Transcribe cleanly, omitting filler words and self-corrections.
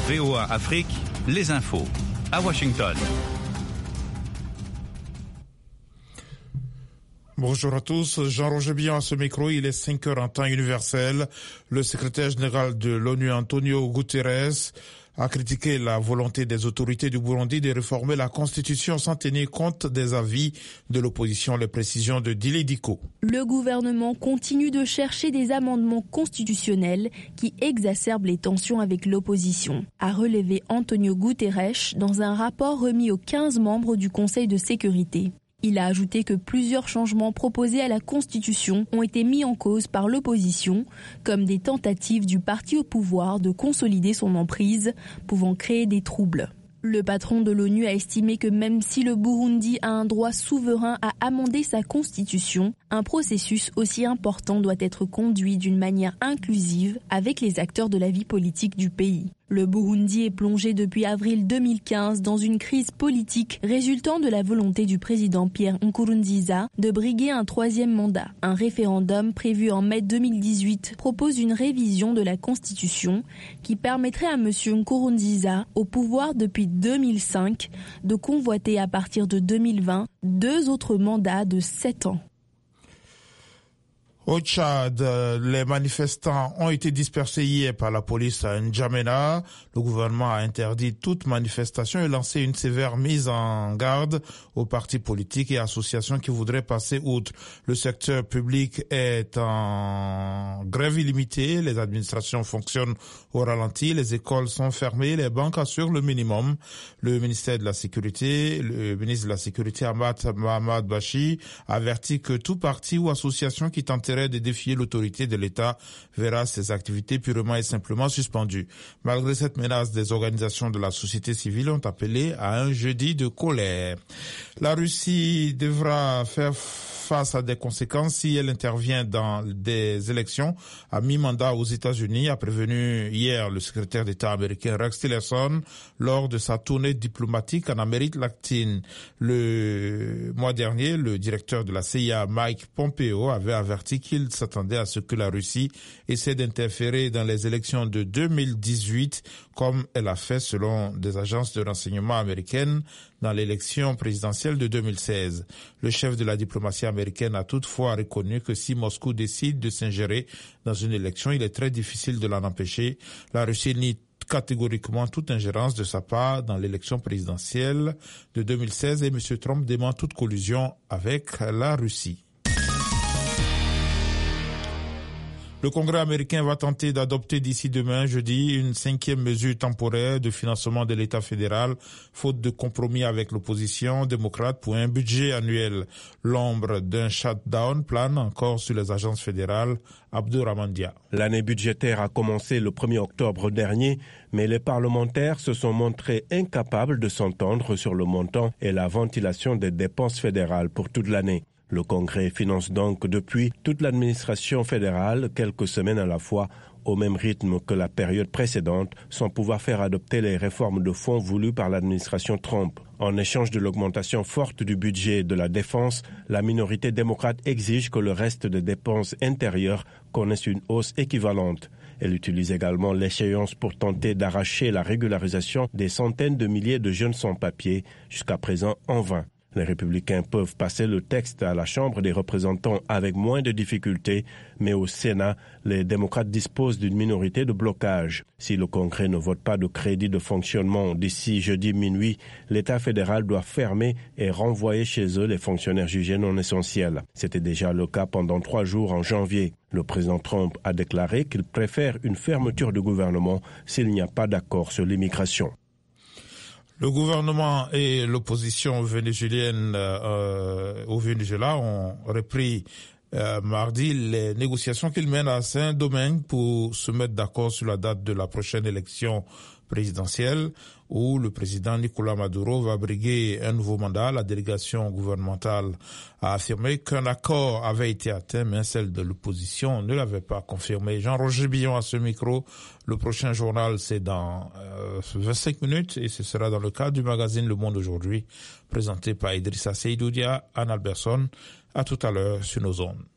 VOA Afrique, les infos. À Washington. Bonjour à tous, Jean-Roger Billon à ce micro, il est 5h en temps universel. Le secrétaire général de l'ONU, Antonio Guterres, a critiqué la volonté des autorités du Burundi de réformer la Constitution sans tenir compte des avis de l'opposition, les précisions de Dili Diko. Le gouvernement continue de chercher des amendements constitutionnels qui exacerbent les tensions avec l'opposition, a relevé Antonio Guterres dans un rapport remis aux 15 membres du Conseil de sécurité. Il a ajouté que plusieurs changements proposés à la Constitution ont été mis en cause par l'opposition, comme des tentatives du parti au pouvoir de consolider son emprise, pouvant créer des troubles. Le patron de l'ONU a estimé que même si le Burundi a un droit souverain à amender sa constitution, un processus aussi important doit être conduit d'une manière inclusive avec les acteurs de la vie politique du pays. Le Burundi est plongé depuis avril 2015 dans une crise politique résultant de la volonté du président Pierre Nkurunziza de briguer un troisième mandat. Un référendum prévu en mai 2018 propose une révision de la Constitution qui permettrait à M. Nkurunziza, au pouvoir depuis 2005, de convoiter à partir de 2020 2 autres mandats de 7 ans. Au Tchad, les manifestants ont été dispersés hier par la police à N'Djamena. Le gouvernement a interdit toute manifestation et lancé une sévère mise en garde aux partis politiques et associations qui voudraient passer outre. Le secteur public est en grève illimitée, les administrations fonctionnent au ralenti, les écoles sont fermées, les banques assurent le minimum. Le ministre de la Sécurité Ahmad Mohamed Bashi a averti que tout parti ou association qui tenterait de défier l'autorité de l'État verra ses activités purement et simplement suspendues. Malgré cette menace, des organisations de la société civile ont appelé à un jeudi de colère. La Russie devra faire face à des conséquences si elle intervient dans des élections à mi-mandat aux États-Unis, a prévenu hier le secrétaire d'État américain Rex Tillerson lors de sa tournée diplomatique en Amérique latine. Le mois dernier, le directeur de la CIA, Mike Pompeo, avait averti qu'il s'attendait à ce que la Russie essaie d'interférer dans les élections de 2018, comme elle a fait selon des agences de renseignement américaines dans l'élection présidentielle de 2016. Le chef de la diplomatie américaine a toutefois reconnu que si Moscou décide de s'ingérer dans une élection, il est très difficile de l'en empêcher. La Russie nie catégoriquement toute ingérence de sa part dans l'élection présidentielle de 2016 et M. Trump dément toute collusion avec la Russie. Le Congrès américain va tenter d'adopter d'ici demain, jeudi, une 5e mesure temporaire de financement de l'État fédéral, faute de compromis avec l'opposition démocrate pour un budget annuel. L'ombre d'un shutdown plane encore sur les agences fédérales. Abdourahmane Dia. L'année budgétaire a commencé le 1er octobre dernier, mais les parlementaires se sont montrés incapables de s'entendre sur le montant et la ventilation des dépenses fédérales pour toute l'année. Le Congrès finance donc depuis toute l'administration fédérale, quelques semaines à la fois, au même rythme que la période précédente, sans pouvoir faire adopter les réformes de fonds voulues par l'administration Trump. En échange de l'augmentation forte du budget de la défense, la minorité démocrate exige que le reste des dépenses intérieures connaisse une hausse équivalente. Elle utilise également l'échéance pour tenter d'arracher la régularisation des centaines de milliers de jeunes sans-papiers, jusqu'à présent en vain. Les républicains peuvent passer le texte à la Chambre des représentants avec moins de difficultés, mais au Sénat, les démocrates disposent d'une minorité de blocage. Si le Congrès ne vote pas de crédit de fonctionnement d'ici jeudi minuit, l'État fédéral doit fermer et renvoyer chez eux les fonctionnaires jugés non essentiels. C'était déjà le cas pendant 3 jours en janvier. Le président Trump a déclaré qu'il préfère une fermeture du gouvernement s'il n'y a pas d'accord sur l'immigration. Le gouvernement et l'opposition vénézuélienne au Venezuela ont repris mardi les négociations qu'ils mènent à Saint-Domingue pour se mettre d'accord sur la date de la prochaine élection présidentielle où le président Nicolás Maduro va briguer un nouveau mandat. La délégation gouvernementale a affirmé qu'un accord avait été atteint, mais celle de l'opposition ne l'avait pas confirmé. Jean-Roger Billon à ce micro. Le prochain journal, c'est dans 25 minutes et ce sera dans le cadre du magazine Le Monde aujourd'hui, présenté par Idrissa Seydoudia, Anne Alberson. À tout à l'heure sur nos ondes.